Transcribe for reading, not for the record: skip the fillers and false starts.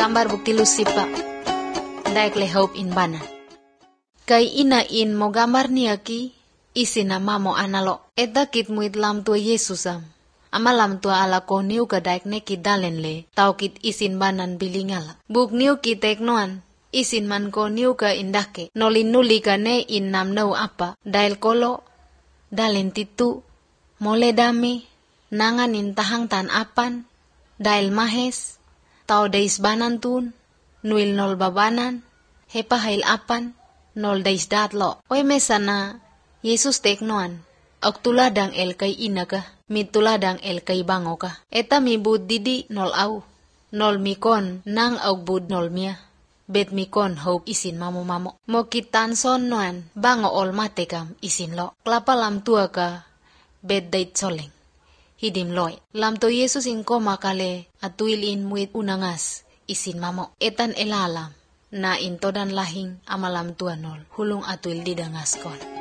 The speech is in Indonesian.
gambar bukti lusipa. Daik le hope in bana. Kay ina in mo gambar niya ki, isin na mamo analo. Eta kit muit lam tua Yesusam. Ama lam tua ala ko niu ka daik ne ki dalen le, tau kit isin banan bilingala. Buk niu ki teknoan, isin man ko niu ka indake. Nolin nuli ka ne in nam nau apa, dail kolo, dalen titu, mole dami, nangan in tahang tan apan, dail mahes, tau dais banan tun, nuil nol babanan, hepa hail apan, nol dais datlo. Oy mesana, Yesus teknoan, ok tuladang el kay ina ka, mi tuladang el kay bango ka. Eta mi bud didi nol au, nol mikon nang og bud nol mia. Bet mikon hope isin mamo. Mo kitan son noan, bango ol mate kam isin lo. Klapa lam tua ka, bet dait soleng. Hidim loy. Lam to Yesus in koma kale, atuil in muit unangas, isin mamo. Etan elalam, na intodan lahing amalam tua nol, hulung atuil didangas kon.